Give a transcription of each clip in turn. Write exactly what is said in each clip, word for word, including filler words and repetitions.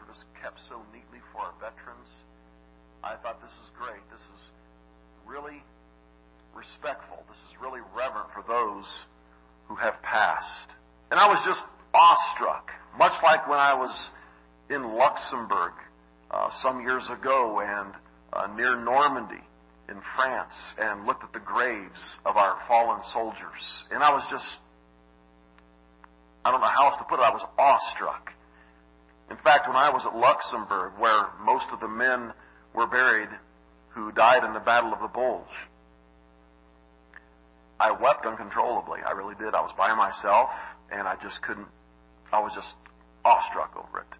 just kept so neatly for our veterans. I thought, this is great. This is really respectful. This is really reverent for those who have passed. And I was just awestruck, much like when I was in Luxembourg uh, some years ago and uh, near Normandy in France and looked at the graves of our fallen soldiers. And I was just, I don't know how else to put it, I was awestruck. In fact, when I was at Luxembourg, where most of the men were buried who died in the Battle of the Bulge, I wept uncontrollably. I really did. I was by myself, and I just couldn't, I was just awestruck over it.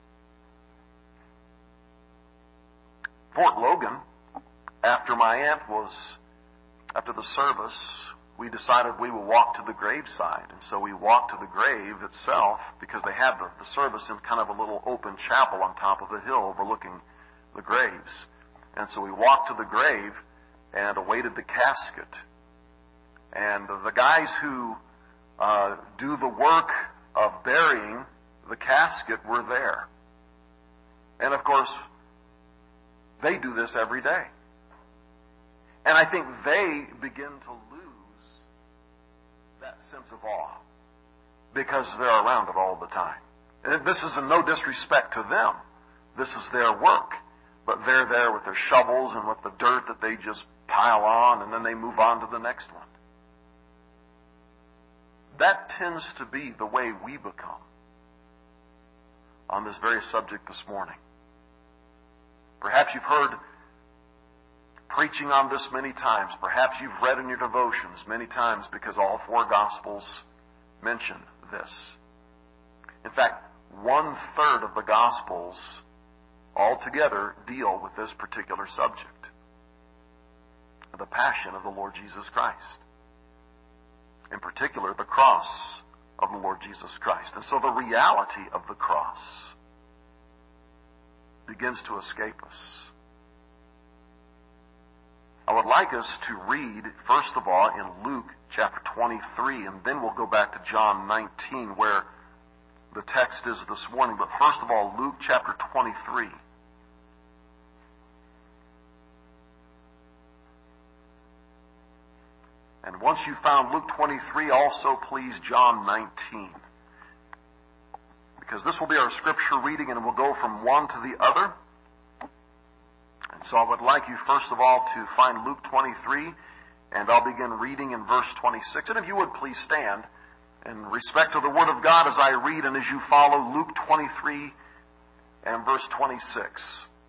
Fort Logan, after my aunt was, after the service, we decided we would walk to the graveside. And so we walked to the grave itself because they had the, the service in kind of a little open chapel on top of a hill overlooking the graves. And so we walked to the grave and awaited the casket. And the guys who uh, do the work of burying the casket were there. And of course, they do this every day. And I think they begin to lose that sense of awe because they're around it all the time. And this is in no disrespect to them. This is their work. But they're there with their shovels and with the dirt that they just pile on, and then they move on to the next one. That tends to be the way we become on this very subject this morning. Perhaps you've heard preaching on this many times. Perhaps you've read in your devotions many times because all four Gospels mention this. In fact, one third of the Gospels altogether deal with this particular subject, the passion of the Lord Jesus Christ. In particular, the cross of the Lord Jesus Christ. And so the reality of the cross begins to escape us. I would like us to read, first of all, in Luke chapter twenty-three, and then we'll go back to John nineteen, where the text is this morning. But first of all, Luke chapter twenty-three. And once you've found Luke twenty-three, also please John nineteen. Because this will be our scripture reading, and we'll go from one to the other. And so I would like you, first of all, to find Luke twenty-three, and I'll begin reading in verse twenty-six. And if you would, please stand in respect to the Word of God as I read and as you follow Luke twenty-three and verse twenty-six.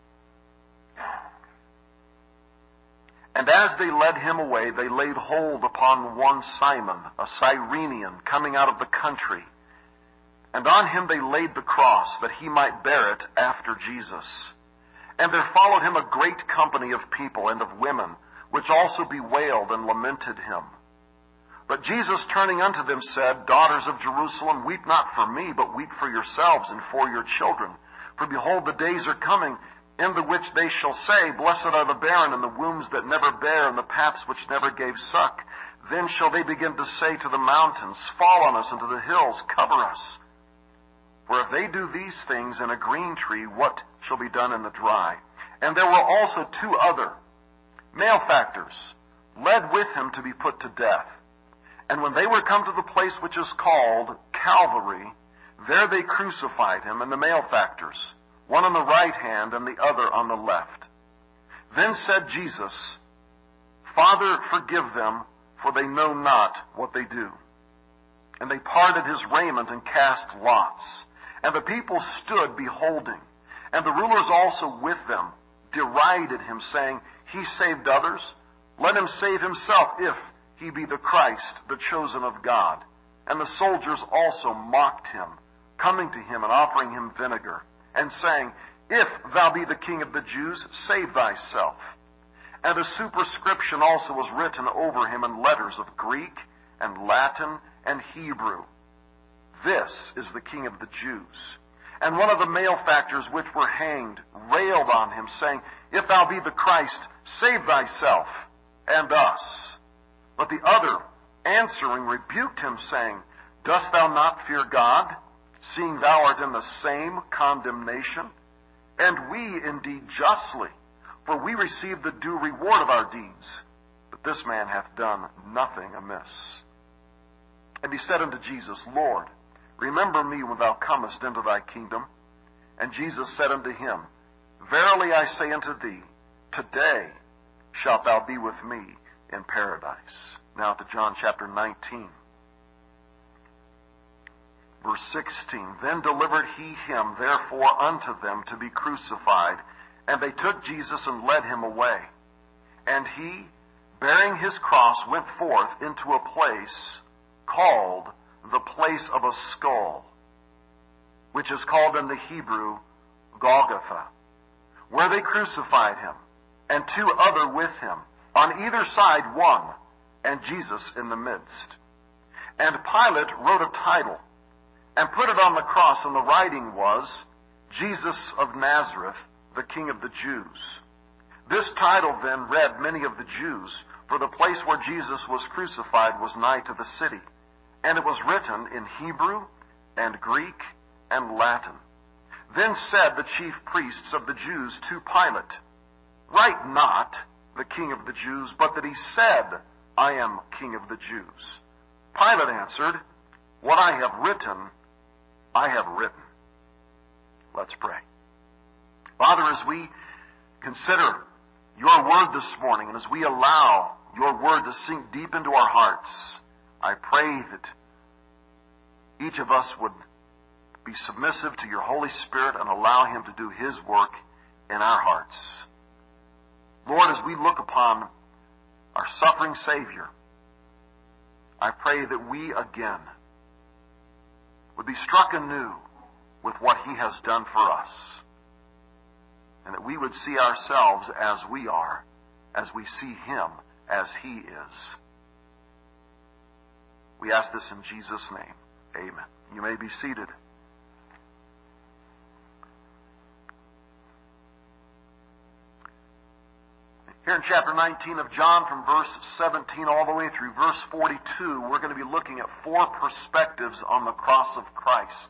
And as they led him away, they laid hold upon one Simon, a Cyrenian, coming out of the country. And on him they laid the cross, that he might bear it after Jesus. And there followed him a great company of people and of women, which also bewailed and lamented him. But Jesus, turning unto them, said, Daughters of Jerusalem, weep not for me, but weep for yourselves and for your children. For behold, the days are coming, in the which they shall say, Blessed are the barren, and the wombs that never bear, and the paps which never gave suck. Then shall they begin to say to the mountains, Fall on us, and to the hills, cover us. For if they do these things in a green tree, what shall be done in the dry? And there were also two other malefactors, led with him to be put to death. And when they were come to the place which is called Calvary, there they crucified him and the malefactors, one on the right hand and the other on the left. Then said Jesus, Father, forgive them, for they know not what they do. And they parted his raiment and cast lots. And the people stood beholding. And the rulers also with them derided him, saying, He saved others. Let him save himself, if he be the Christ, the chosen of God. And the soldiers also mocked him, coming to him and offering him vinegar, and saying, If thou be the King of the Jews, save thyself. And a superscription also was written over him in letters of Greek and Latin and Hebrew. This is the King of the Jews. And one of the malefactors which were hanged railed on him, saying, If thou be the Christ, save thyself and us. But the other, answering, rebuked him, saying, Dost thou not fear God, seeing thou art in the same condemnation? and we indeed justly, for we receive the due reward of our deeds. But this man hath done nothing amiss. And he said unto Jesus, Lord, remember me when thou comest into thy kingdom. And Jesus said unto him, Verily I say unto thee, today shalt thou be with me in paradise. Now to John chapter nineteen. Verse sixteen, Then delivered he him therefore unto them to be crucified. And they took Jesus and led him away. And he, bearing his cross, went forth into a place called the place of a skull, which is called in the Hebrew Golgotha, where they crucified him, and two other with him, on either side one, and Jesus in the midst. And Pilate wrote a title, and put it on the cross, and the writing was, Jesus of Nazareth, the King of the Jews. This title then read many of the Jews, for the place where Jesus was crucified was nigh to the city. And it was written in Hebrew and Greek and Latin. Then said the chief priests of the Jews to Pilate, Write not the King of the Jews, but that he said, I am King of the Jews. Pilate answered, What I have written, I have written. Let's pray. Father, as we consider your word this morning, and as we allow your word to sink deep into our hearts, I pray that each of us would be submissive to your Holy Spirit and allow him to do his work in our hearts. Lord, as we look upon our suffering Savior, I pray that we again would be struck anew with what he has done for us, and that we would see ourselves as we are, as we see him as he is. We ask this in Jesus' name. Amen. You may be seated. Here in chapter nineteen of John, from verse seventeen all the way through verse forty-two, we're going to be looking at four perspectives on the cross of Christ.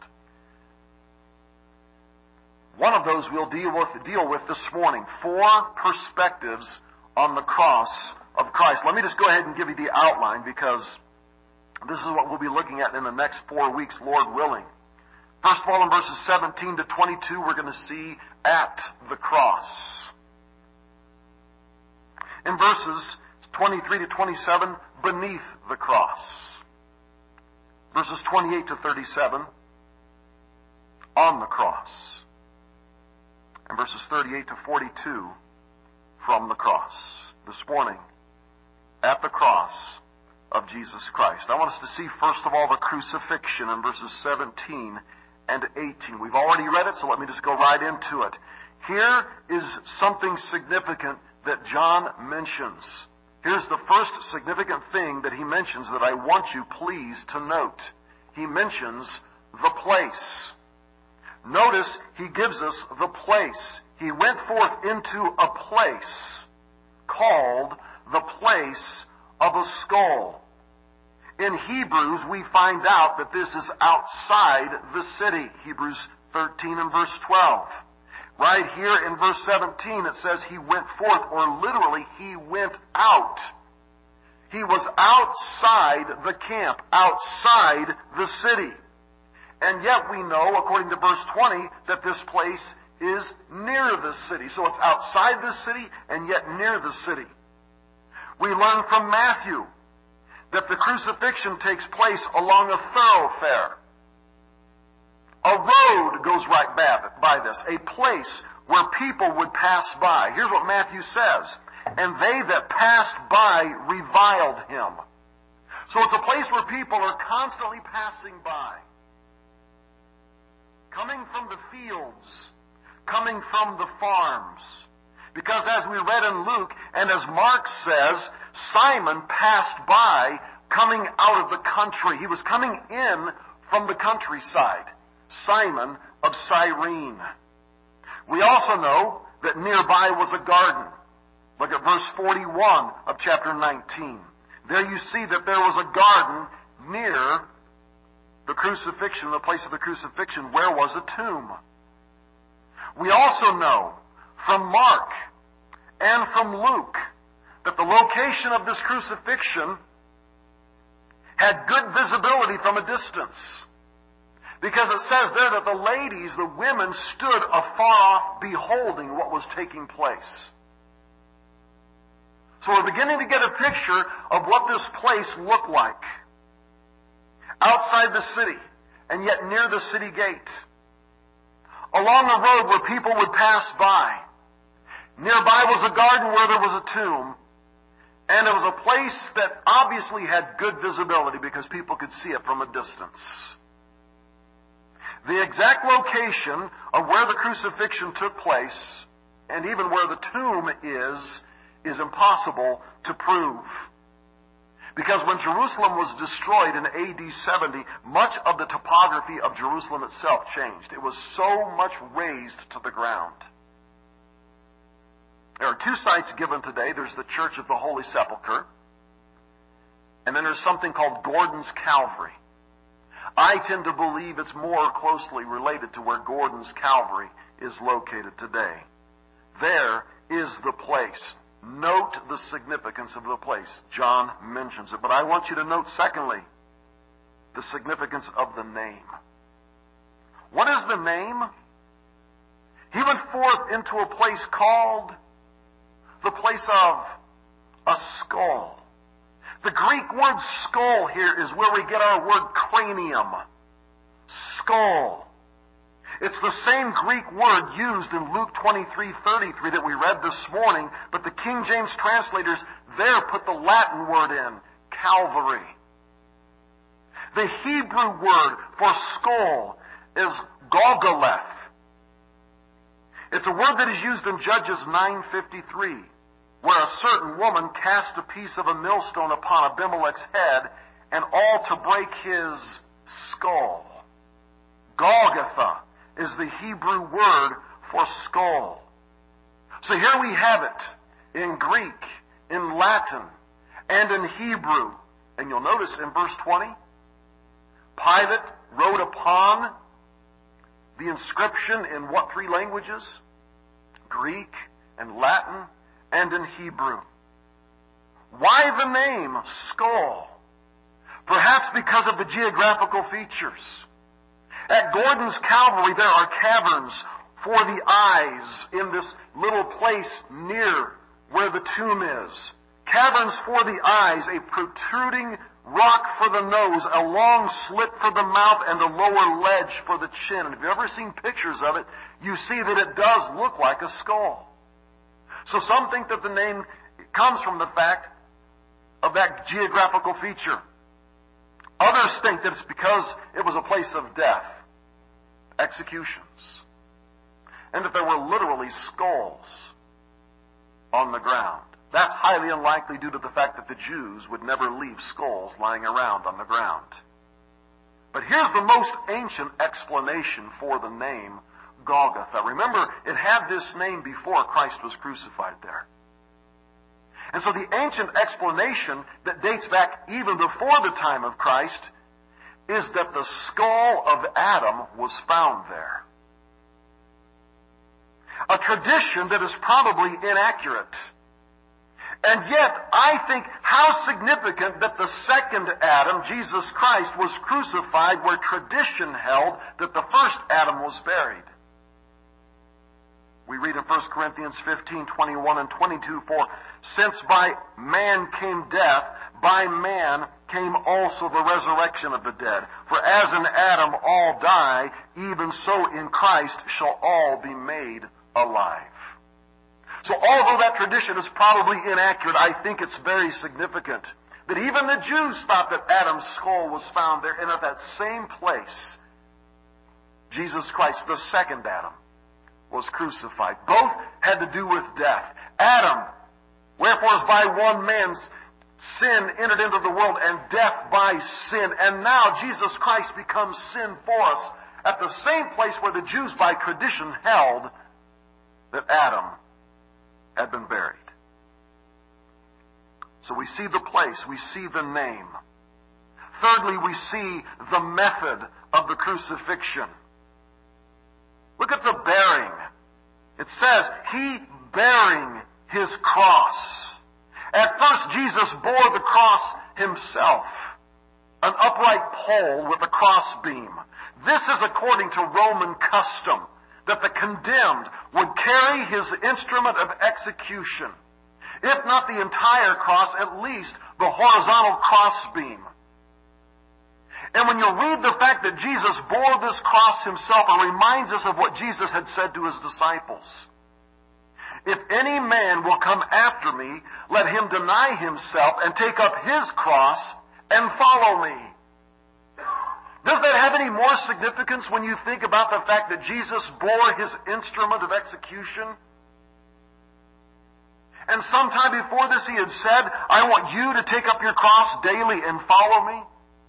One of those we'll deal with, deal with this morning. Four perspectives on the cross of Christ. Let me just go ahead and give you the outline, because this is what we'll be looking at in the next four weeks, Lord willing. First of all, in verses seventeen to twenty-two, we're going to see at the cross. In verses twenty-three to twenty-seven, beneath the cross. Verses twenty-eight to thirty-seven, on the cross. And verses thirty-eight to forty-two, from the cross. This morning, at the cross of Jesus Christ. I want us to see, first of all, the crucifixion in verses seventeen and eighteen. We've already read it, so let me just go right into it. Here is something significant that John mentions. Here's the first significant thing that he mentions that I want you, please, to note. He mentions the place. Notice he gives us the place. He went forth into a place called the place of a skull. In Hebrews, we find out that this is outside the city. Hebrews thirteen and verse twelve. Right here in verse seventeen, it says he went forth, or literally, he went out. He was outside the camp, outside the city. And yet we know, according to verse twenty, that this place is near the city. So it's outside the city and yet near the city. We learn from Matthew that the crucifixion takes place along a thoroughfare. A road goes right by this, a place where people would pass by. Here's what Matthew says, and they that passed by reviled him. So it's a place where people are constantly passing by. Coming from the fields, coming from the farms. Because as we read in Luke, and as Mark says, Simon passed by coming out of the country. He was coming in from the countryside. Simon of Cyrene. We also know that nearby was a garden. Look at verse forty-one of chapter nineteen. There you see that there was a garden near the crucifixion, the place of the crucifixion. Where was a tomb? We also know from Mark and from Luke that the location of this crucifixion had good visibility from a distance. Because it says there that the ladies, the women, stood afar off beholding what was taking place. So we're beginning to get a picture of what this place looked like. Outside the city, and yet near the city gate. Along a road where people would pass by. Nearby was a garden where there was a tomb. And it was a place that obviously had good visibility because people could see it from a distance. The exact location of where the crucifixion took place, and even where the tomb is, is impossible to prove. Because when Jerusalem was destroyed in A D seventy, much of the topography of Jerusalem itself changed. It was so much razed to the ground. There are two sites given today. There's the Church of the Holy Sepulchre, and then there's something called Gordon's Calvary. I tend to believe it's more closely related to where Gordon's Calvary is located today. There is the place. Note the significance of the place. John mentions it. But I want you to note, secondly, the significance of the name. What is the name? He went forth into a place called the place of a skull. The Greek word skull here is where we get our word cranium. Skull. It's the same Greek word used in Luke twenty-three thirty-three that we read this morning, but the King James translators there put the Latin word in, Calvary. The Hebrew word for skull is Golgoleth. It's a word that is used in Judges nine fifty-three, where a certain woman cast a piece of a millstone upon Abimelech's head, and all to break his skull. Golgotha is the Hebrew word for skull. So here we have it in Greek, in Latin, and in Hebrew. And you'll notice in verse twenty, Pilate wrote upon the inscription in what three languages? Greek and Latin and in Hebrew. Why the name skull? Perhaps because of the geographical features. At Gordon's Calvary, there are caverns for the eyes in this little place near where the tomb is. Caverns for the eyes, a protruding rock for the nose, a long slit for the mouth, and a lower ledge for the chin. And if you've ever seen pictures of it, you see that it does look like a skull. So some think that the name comes from the fact of that geographical feature. Others think that it's because it was a place of death, executions, and that there were literally skulls on the ground. That's highly unlikely due to the fact that the Jews would never leave skulls lying around on the ground. But here's the most ancient explanation for the name Golgotha. Remember, it had this name before Christ was crucified there. And so the ancient explanation that dates back even before the time of Christ is that the skull of Adam was found there. A tradition that is probably inaccurate. And yet, I think how significant that the second Adam, Jesus Christ, was crucified where tradition held that the first Adam was buried. We read in First Corinthians fifteen, twenty-one and twenty-two, For since by man came death, by man came also the resurrection of the dead. For as in Adam all die, even so in Christ shall all be made alive. So although that tradition is probably inaccurate, I think it's very significant that even the Jews thought that Adam's skull was found there, and at that same place, Jesus Christ, the second Adam, was crucified. Both had to do with death. Adam, wherefore as by one man's sin entered into the world, and death by sin. And now Jesus Christ becomes sin for us at the same place where the Jews by tradition held that Adam had been buried. So we see the place, we see the name. Thirdly, we see the method of the crucifixion. Look at the bearing It says, He bearing His cross. At first, Jesus bore the cross Himself, an upright pole with a cross beam. This is according to Roman custom, that the condemned would carry his instrument of execution, if not the entire cross, at least the horizontal cross beam. And when you read the fact that Jesus bore this cross Himself, it reminds us of what Jesus had said to His disciples. If any man will come after me, let him deny himself and take up his cross and follow me. Does that have any more significance when you think about the fact that Jesus bore His instrument of execution? And sometime before this He had said, I want you to take up your cross daily and follow me.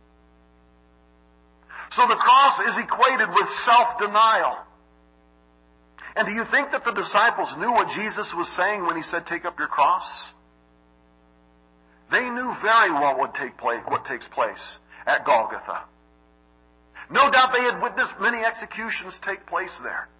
So the cross is equated with self-denial. And do you think that the disciples knew what Jesus was saying when He said, take up your cross? They knew very well what, take place, what takes place at Golgotha. No doubt they had witnessed many executions take place there.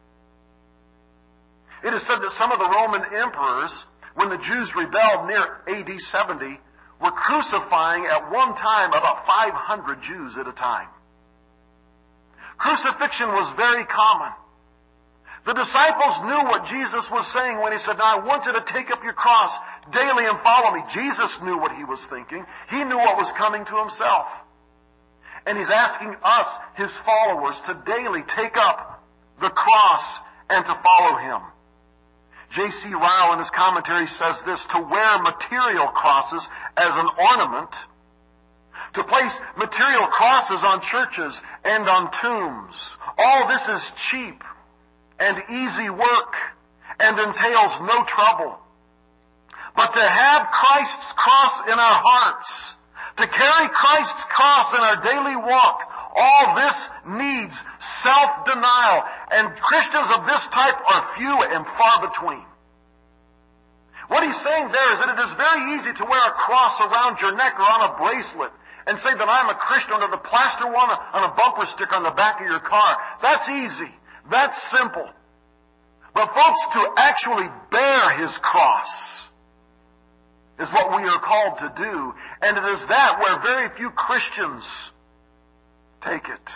It is said that some of the Roman emperors, when the Jews rebelled near A D seventy, were crucifying at one time about five hundred Jews at a time. Crucifixion was very common. The disciples knew what Jesus was saying when He said, now I want you to take up your cross daily and follow me. Jesus knew what He was thinking. He knew what was coming to Himself. And He's asking us, His followers, to daily take up the cross and to follow Him. J C Ryle in his commentary says this, to wear material crosses as an ornament, to place material crosses on churches and on tombs, all this is cheap and easy work and entails no trouble. But to have Christ's cross in our hearts, to carry Christ's cross in our daily walk, all this needs self-denial. And Christians of this type are few and far between. What he's saying there is that it is very easy to wear a cross around your neck or on a bracelet and say that I'm a Christian, or to plaster one on a bumper sticker on the back of your car. That's easy. That's simple. But folks, to actually bear His cross is what we are called to do. And it is that where very few Christians take it.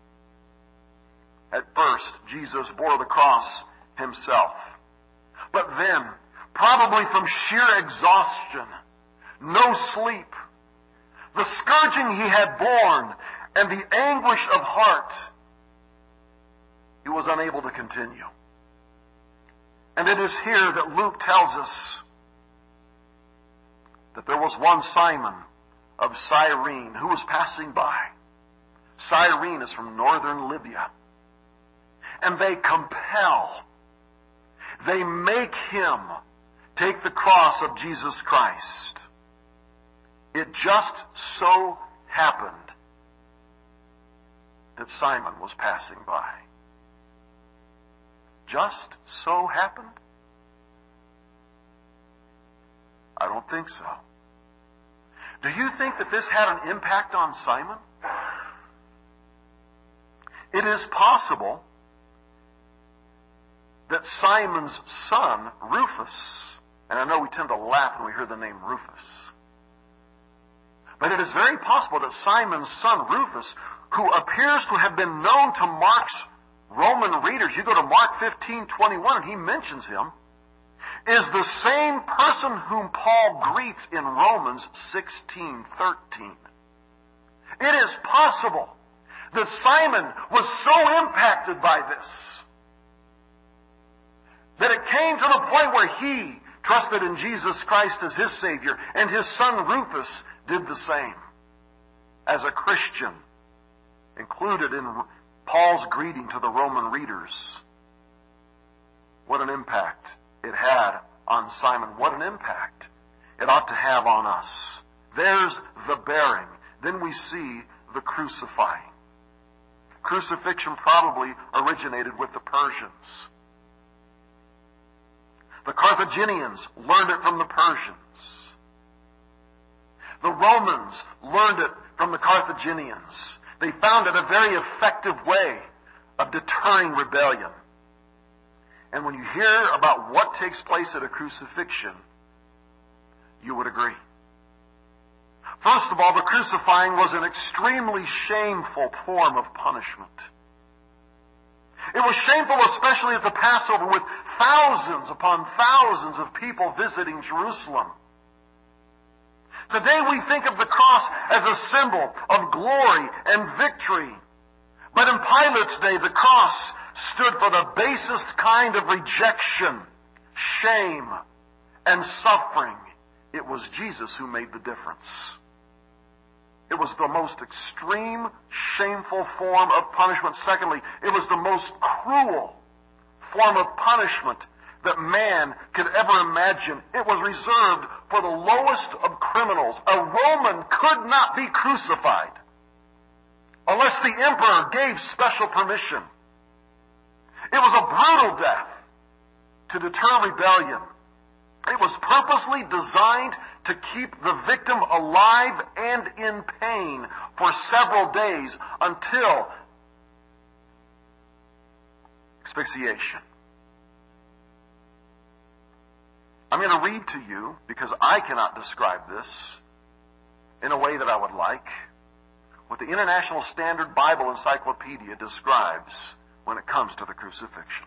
At first, Jesus bore the cross Himself. But then, probably from sheer exhaustion, no sleep, the scourging He had borne, and the anguish of heart, He was unable to continue. And it is here that Luke tells us that there was one Simon of Cyrene who was passing by. Cyrene is from northern Libya. And they compel, they make him take the cross of Jesus Christ. It just so happened that Simon was passing by. Just so happened? I don't think so. Do you think that this had an impact on Simon? It is possible that Simon's son, Rufus, and I know we tend to laugh when we hear the name Rufus, but it is very possible that Simon's son, Rufus, who appears to have been known to Mark's Roman readers, you go to Mark fifteen twenty-one, and he mentions him, is the same person whom Paul greets in Romans sixteen thirteen. It is possible that Simon was so impacted by this that it came to the point where he trusted in Jesus Christ as his Savior, and his son Rufus did the same as a Christian, included in Paul's greeting to the Roman readers. What an impact it had on Simon. What an impact it ought to have on us. There's the bearing. Then we see the crucifying. Crucifixion probably originated with the Persians. The Carthaginians learned it from the Persians. The Romans learned it from the Carthaginians. They found it a very effective way of deterring rebellion. And when you hear about what takes place at a crucifixion, you would agree. First of all, the crucifying was an extremely shameful form of punishment. It was shameful especially at the Passover, with thousands upon thousands of people visiting Jerusalem. Today we think of the cross as a symbol of glory and victory. But in Pilate's day, the cross stood for the basest kind of rejection, shame, and suffering. It was Jesus who made the difference. It was the most extreme, shameful form of punishment. Secondly, it was the most cruel form of punishment that man could ever imagine. It was reserved for the lowest of criminals. A Roman could not be crucified unless the emperor gave special permission. It was a brutal death to deter rebellion. It was purposely designed to keep the victim alive and in pain for several days until asphyxiation. I'm going to read to you, because I cannot describe this in a way that I would like, what the International Standard Bible Encyclopedia describes when it comes to the crucifixion.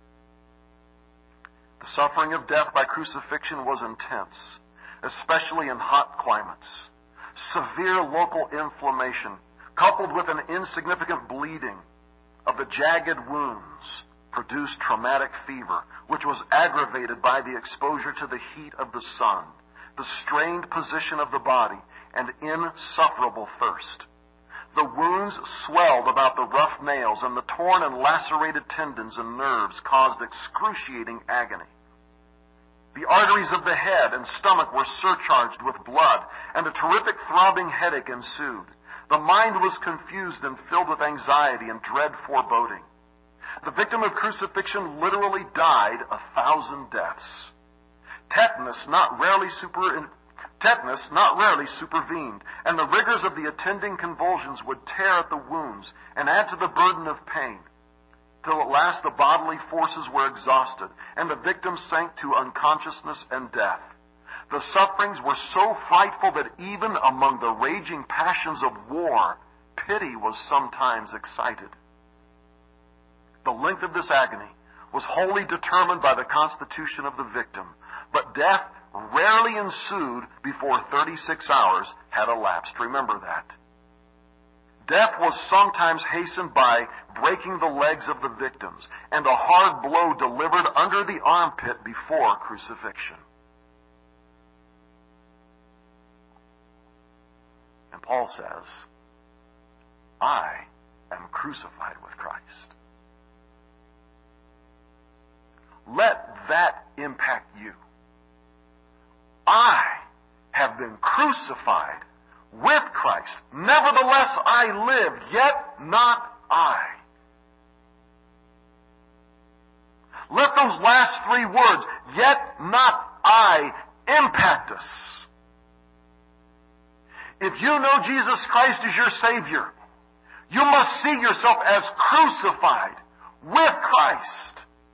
The suffering of death by crucifixion was intense, especially in hot climates. Severe local inflammation, coupled with an insignificant bleeding of the jagged wounds, produced traumatic fever, which was aggravated by the exposure to the heat of the sun, the strained position of the body, and insufferable thirst. The wounds swelled about the rough nails, and the torn and lacerated tendons and nerves caused excruciating agony. The arteries of the head and stomach were surcharged with blood, and a terrific throbbing headache ensued. The mind was confused and filled with anxiety and dread foreboding. The victim of crucifixion literally died a thousand deaths. Tetanus not rarely super, tetanus not rarely supervened, and the rigors of the attending convulsions would tear at the wounds and add to the burden of pain, till at last the bodily forces were exhausted, and the victim sank to unconsciousness and death. The sufferings were so frightful that even among the raging passions of war, pity was sometimes excited. The length of this agony was wholly determined by the constitution of the victim, but death rarely ensued before thirty-six hours had elapsed. Remember that. Death was sometimes hastened by breaking the legs of the victims and a hard blow delivered under the armpit before crucifixion. And Paul says, I am crucified with Christ. Let that impact you. I have been crucified with Christ. Nevertheless, I live, yet not I. Let those last three words, yet not I, impact us. If you know Jesus Christ as your Savior, you must see yourself as crucified with Christ.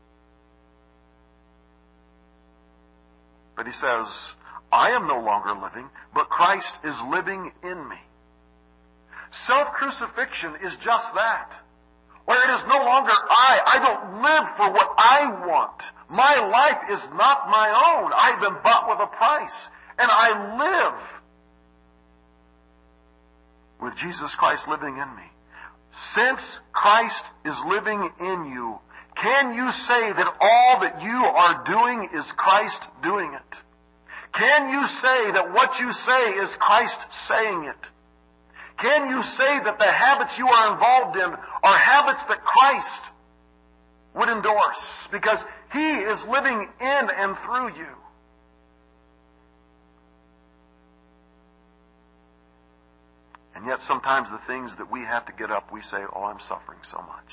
But he says, I am no longer living, but Christ is living in me. Self-crucifixion is just that. Where it is no longer I. I don't live for what I want. My life is not my own. I've been bought with a price. And I live with Jesus Christ living in me. Since Christ is living in you, can you say that all that you are doing is Christ doing it? Can you say that what you say is Christ saying it? Can you say that the habits you are involved in are habits that Christ would endorse because He is living in and through you? And yet sometimes the things that we have to get up, we say, oh, I'm suffering so much.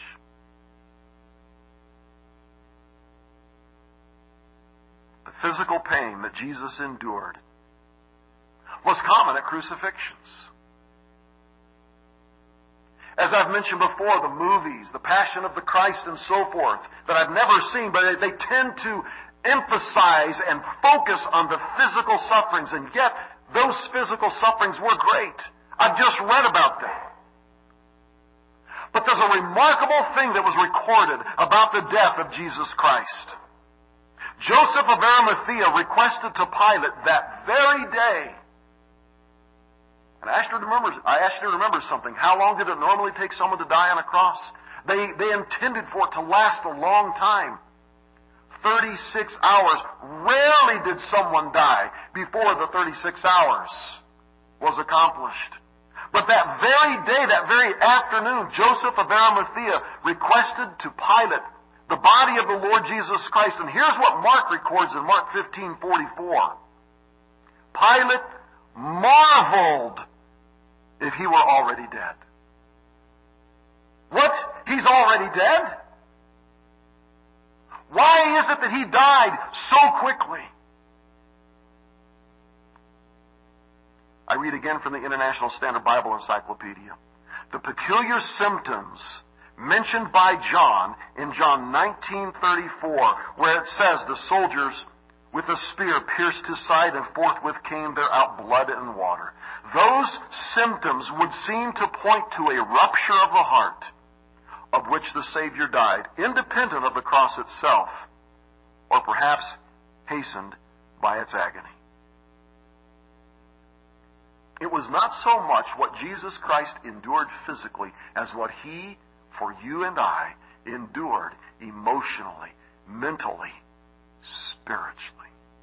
The physical pain that Jesus endured was common at crucifixions. As I've mentioned before, the movies, The Passion of the Christ and so forth, that I've never seen, but they tend to emphasize and focus on the physical sufferings, and yet those physical sufferings were great. I've just read about them. But there's a remarkable thing that was recorded about the death of Jesus Christ. Joseph of Arimathea requested to Pilate that very day. And I asked you to remember, I asked you to remember something. How long did it normally take someone to die on a cross? They, they intended for it to last a long time. thirty-six hours. Rarely did someone die before the thirty-six hours was accomplished. But that very day, that very afternoon, Joseph of Arimathea requested to Pilate the body of the Lord Jesus Christ. And here's what Mark records in Mark fifteen forty-four. Pilate marveled if he were already dead. What? He's already dead? Why is it that he died so quickly? I read again from the International Standard Bible Encyclopedia. The peculiar symptoms mentioned by John in John nineteen thirty-four, where it says the soldiers with a spear pierced his side, and forthwith came there out blood and water. Those symptoms would seem to point to a rupture of the heart, of which the Savior died, independent of the cross itself, or perhaps hastened by its agony. It was not so much what Jesus Christ endured physically as what He, for you and I, endured emotionally, mentally, spiritually.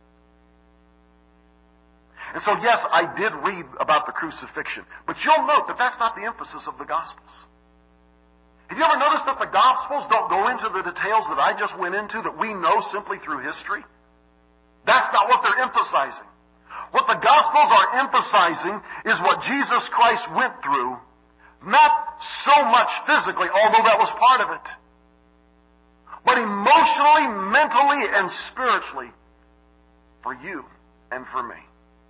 And so, yes, I did read about the crucifixion, but you'll note that that's not the emphasis of the Gospels. Have you ever noticed that the Gospels don't go into the details that I just went into that we know simply through history? That's not what they're emphasizing. What the Gospels are emphasizing is what Jesus Christ went through, not so much physically, although that was part of it, but emotionally, mentally, and spiritually for you and for me.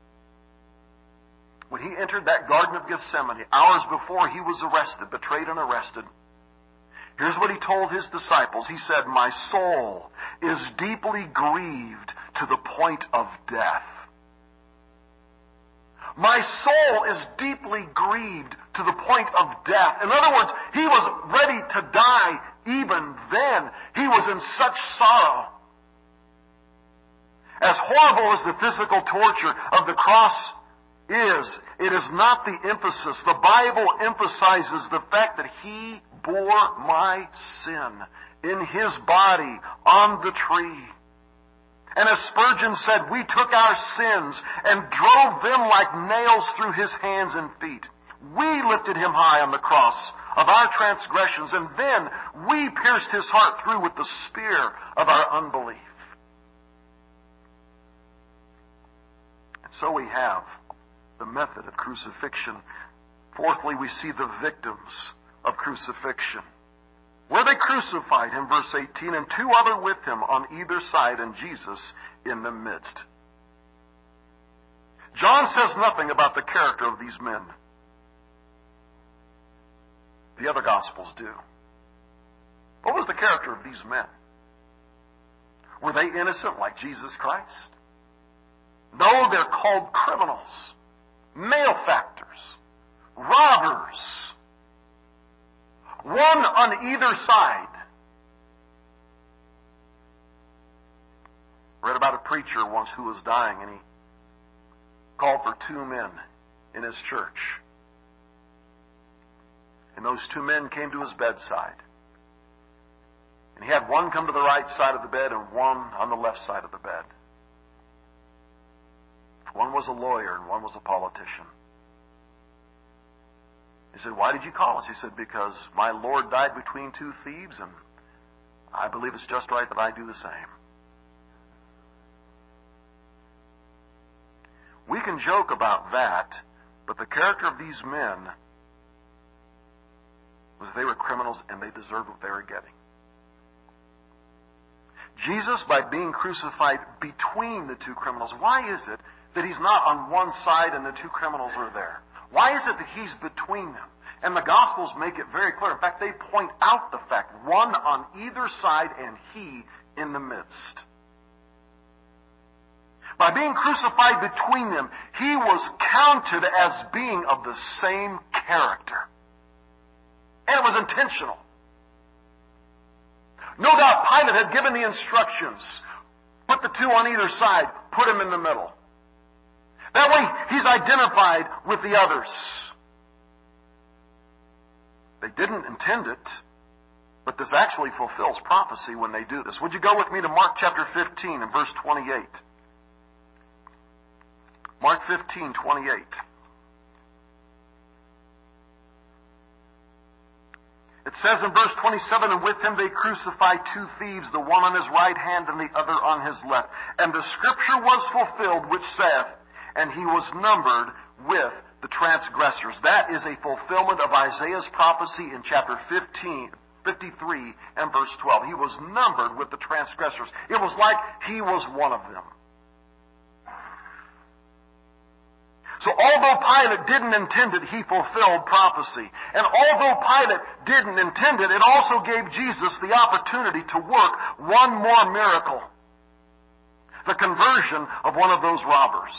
When He entered that Garden of Gethsemane, hours before He was arrested, betrayed and arrested, here's what He told His disciples. He said, "My soul is deeply grieved to the point of death." My soul is deeply grieved to the point of death. In other words, He was ready to die even then. He was in such sorrow. As horrible as the physical torture of the cross is, it is not the emphasis. The Bible emphasizes the fact that He bore my sin in His body on the tree. And as Spurgeon said, we took our sins and drove them like nails through His hands and feet. We lifted Him high on the cross of our transgressions, and then we pierced His heart through with the spear of our unbelief. And so we have the method of crucifixion. Fourthly, we see the victims of crucifixion. Were they crucified in verse eighteen, and two other with Him on either side, and Jesus in the midst? John says nothing about the character of these men. The other Gospels do. What was the character of these men? Were they innocent like Jesus Christ? No, they're called criminals, malefactors, robbers. One on either side. I read about a preacher once who was dying, and he called for two men in his church. And those two men came to his bedside. And he had one come to the right side of the bed and one on the left side of the bed. One was a lawyer and one was a politician. He said, "Why did you call us?" He said, "Because my Lord died between two thieves, and I believe it's just right that I do the same." We can joke about that, but the character of these men was they were criminals and they deserved what they were getting. Jesus, by being crucified between the two criminals, why is it that He's not on one side and the two criminals are there? Why is it that He's between them? And the Gospels make it very clear. In fact, they point out the fact, one on either side and he in the midst. By being crucified between them, he was counted as being of the same character. And it was intentional. No doubt Pilate had given the instructions. Put the two on either side. Put him in the middle. That way he's identified with the others. They didn't intend it, but this actually fulfills prophecy when they do this. Would you go with me to Mark chapter fifteen and verse twenty-eight? Mark fifteen, twenty-eight. It says in verse twenty-seven, and with him they crucified two thieves, the one on his right hand and the other on his left. And the scripture was fulfilled, which saith, and he was numbered with the transgressors. That is a fulfillment of Isaiah's prophecy in chapter fifteen, fifty-three and verse twelve. He was numbered with the transgressors. It was like he was one of them. So although Pilate didn't intend it, he fulfilled prophecy. And although Pilate didn't intend it, it also gave Jesus the opportunity to work one more miracle. The conversion of one of those robbers.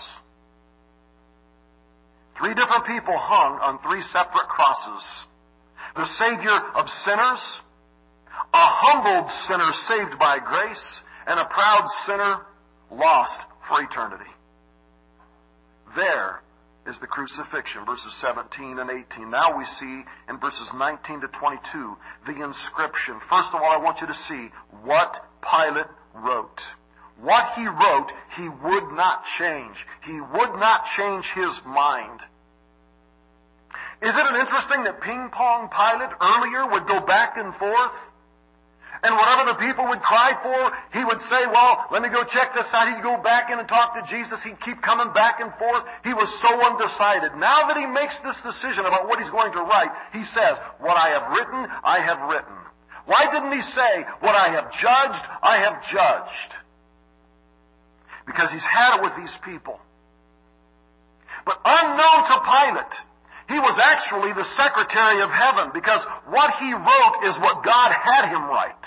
Three different people hung on three separate crosses. The Savior of sinners, a humbled sinner saved by grace, and a proud sinner lost for eternity. There is the crucifixion, verses seventeen and eighteen. Now we see in verses nineteen to twenty-two the inscription. First of all, I want you to see what Pilate wrote. What he wrote, he would not change. He would not change his mind. Isn't it interesting that Ping Pong Pilate earlier would go back and forth? And whatever the people would cry for, he would say, well, let me go check this out. He'd go back in and talk to Jesus. He'd keep coming back and forth. He was so undecided. Now that he makes this decision about what he's going to write, he says, what I have written, I have written. Why didn't he say, what I have judged, I have judged? Because he's had it with these people. But unknown to Pilate, he was actually the secretary of heaven, because what he wrote is what God had him write.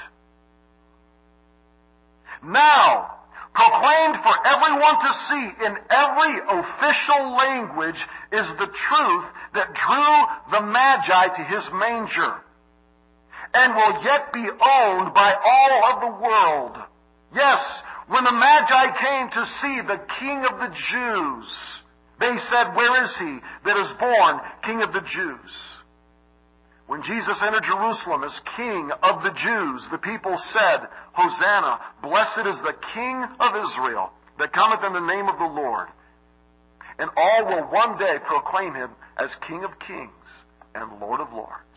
Now, proclaimed for everyone to see in every official language is the truth that drew the Magi to his manger, and will yet be owned by all of the world. Yes, when the Magi came to see the King of the Jews, they said, where is he that is born King of the Jews? When Jesus entered Jerusalem as King of the Jews, the people said, Hosanna, blessed is the King of Israel that cometh in the name of the Lord. And all will one day proclaim him as King of kings and Lord of lords.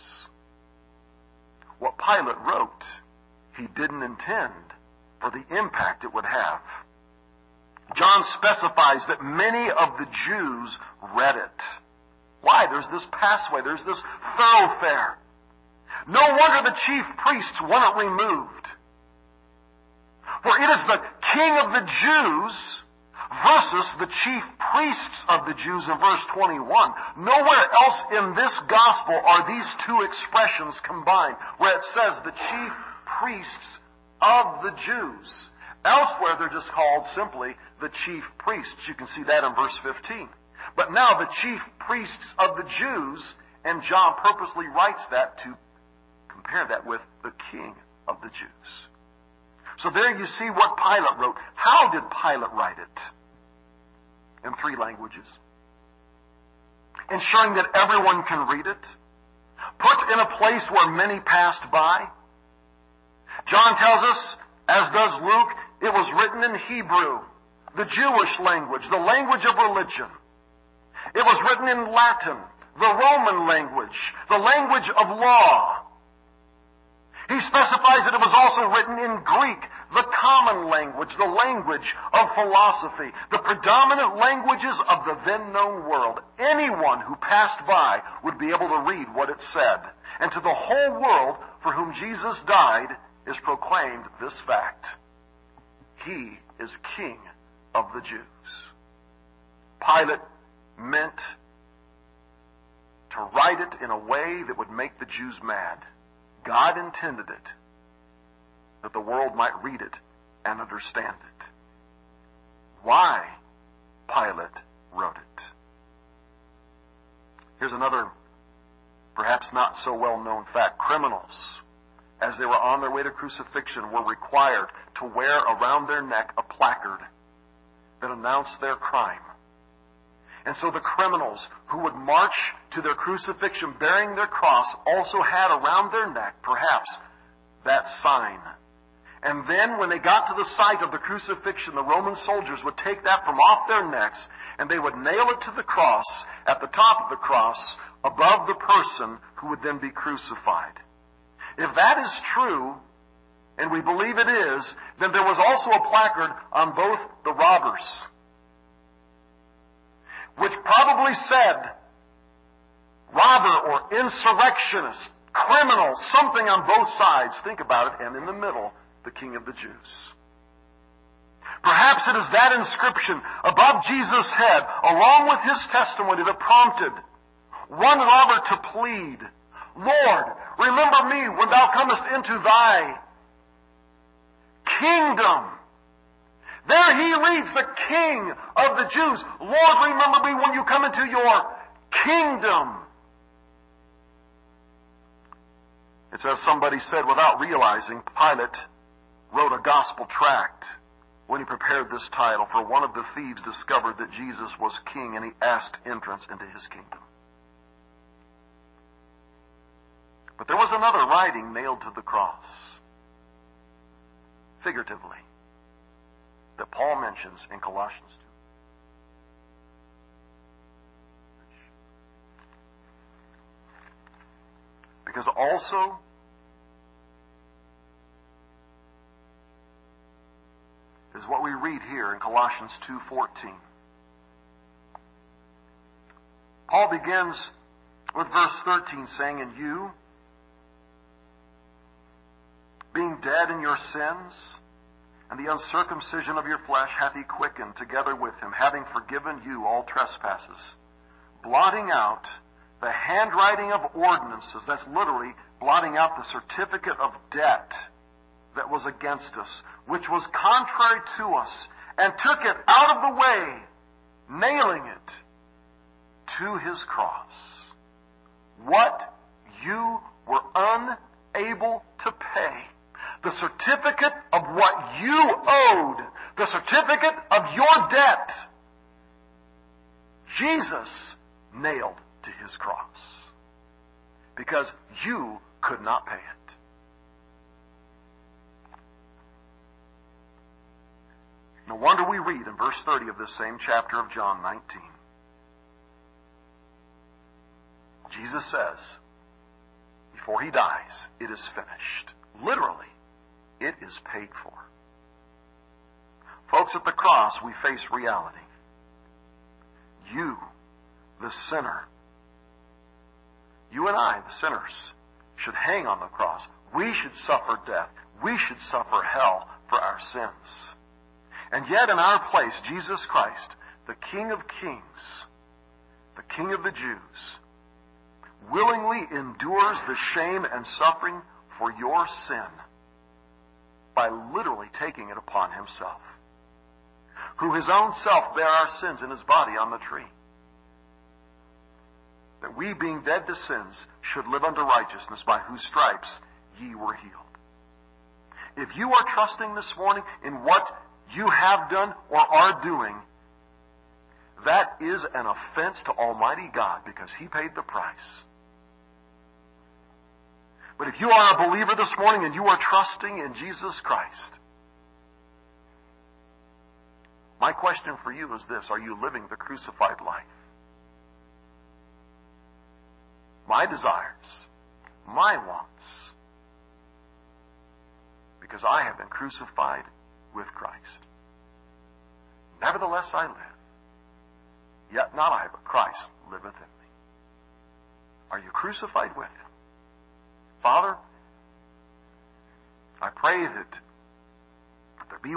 What Pilate wrote, he didn't intend for the impact it would have. John specifies that many of the Jews read it. Why? There's this passway, there's this thoroughfare. No wonder the chief priests want it removed. For it is the King of the Jews versus the chief priests of the Jews in verse twenty-one. Nowhere else in this gospel are these two expressions combined, where it says the chief priests of the Jews. Elsewhere, they're just called simply the chief priests. You can see that in verse fifteen. But now the chief priests of the Jews, and John purposely writes that to compare that with the King of the Jews. So there you see what Pilate wrote. How did Pilate write it? In three languages. Ensuring that everyone can read it. Put in a place where many passed by. John tells us, as does Luke, it was written in Hebrew, the Jewish language, the language of religion. It was written in Latin, the Roman language, the language of law. He specifies that it was also written in Greek, the common language, the language of philosophy, the predominant languages of the then known world. Anyone who passed by would be able to read what it said. And to the whole world for whom Jesus died is proclaimed this fact. He is King of the Jews. Pilate meant to write it in a way that would make the Jews mad. God intended it that the world might read it and understand it. Why Pilate wrote it. Here's another perhaps not so well known fact. Criminals, as they were on their way to crucifixion, were required to wear around their neck a placard that announced their crime. And so the criminals who would march to their crucifixion bearing their cross also had around their neck, perhaps, that sign. And then when they got to the site of the crucifixion, the Roman soldiers would take that from off their necks and they would nail it to the cross, at the top of the cross, above the person who would then be crucified. If that is true, and we believe it is, then there was also a placard on both the robbers, which probably said robber or insurrectionist, criminal, something on both sides. Think about it. And in the middle, the King of the Jews. Perhaps it is that inscription above Jesus' head, along with his testimony, that prompted one robber to plead, Lord, remember me when thou comest into thy kingdom. There he reads, the King of the Jews. Lord, remember me when you come into your kingdom. It's as somebody said without realizing, Pilate wrote a gospel tract when he prepared this title, for one of the thieves discovered that Jesus was king and he asked entrance into his kingdom. But there was another writing nailed to the cross, figuratively, that Paul mentions in Colossians two. Because also is what we read here in Colossians two fourteen. Paul begins with verse thirteen saying, And you, being dead in your sins, and the uncircumcision of your flesh hath he quickened together with him, having forgiven you all trespasses, blotting out the handwriting of ordinances. That's literally blotting out the certificate of debt that was against us, which was contrary to us, and took it out of the way, nailing it to his cross. What you were unable to pay, the certificate of what you owed, the certificate of your debt, Jesus nailed to his cross. Because you could not pay it. No wonder we read in verse thirty of this same chapter of John nineteen. Jesus says, before he dies, it is finished. Literally, it is paid for. Folks, at the cross, we face reality. You, the sinner, you and I, the sinners, should hang on the cross. We should suffer death. We should suffer hell for our sins. And yet in our place, Jesus Christ, the King of Kings, the King of the Jews, willingly endures the shame and suffering for your sin by literally taking it upon himself, who his own self bare our sins in his body on the tree, that we, being dead to sins, should live unto righteousness, by whose stripes ye were healed. If you are trusting this morning in what you have done or are doing, that is an offense to Almighty God, because he paid the price. But if you are a believer this morning and you are trusting in Jesus Christ, my question for you is this: are you living the crucified life? My desires, my wants, because I have been crucified with Christ. Nevertheless I live, yet not I, but Christ liveth in me. Are you crucified with him? Father, I pray that there be